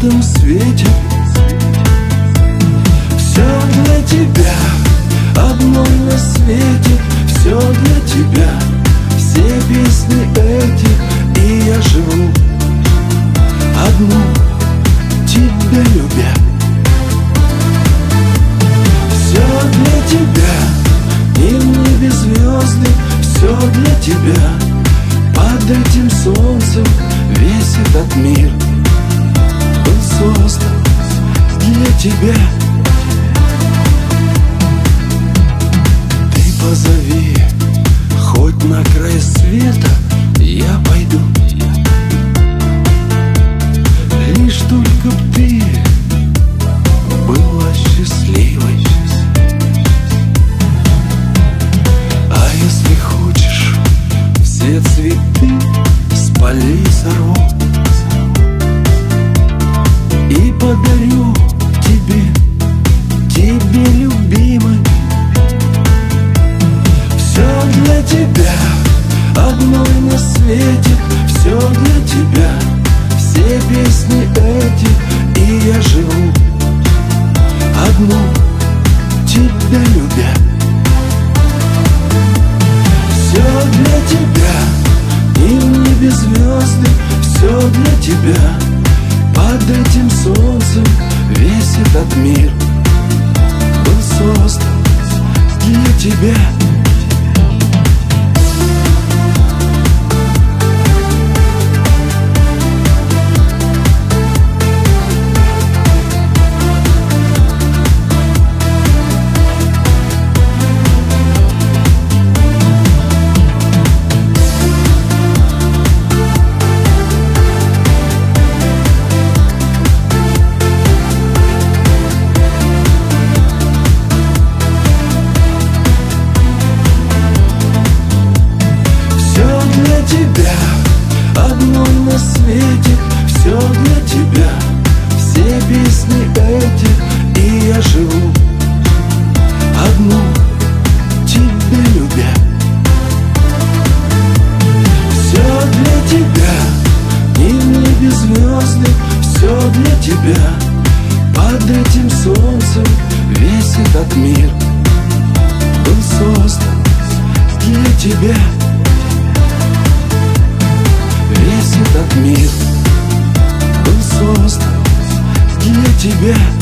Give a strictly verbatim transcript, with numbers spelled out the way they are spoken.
этом свете. Все для тебя, одной на свете. Все для тебя, все песни эти. И я живу одну, тебя любя. Все для тебя, и в небе звезды. Все для тебя, под этим солнцем весь этот мир был создан для тебя. Ты позови, хоть на край света я пойду. Лишь только б ты была счастливой. А если хочешь, все цветы с полей сорву и подарю тебе, тебе, любимой. Все для тебя, одной на свете. Все для тебя, все песни эти. И я живу одну, тебя любя. Все для тебя, и в небе звезды. Все для тебя, под этим солнцем весь этот мир был создан для тебя. Тебя, одной на свете. Все для тебя, все песни эти. И я живу одну, тебя любя. Все для тебя, и в небе звезды. Все для тебя, под этим солнцем весь этот мир был создан для тебя. Весь этот мир был создан для тебя.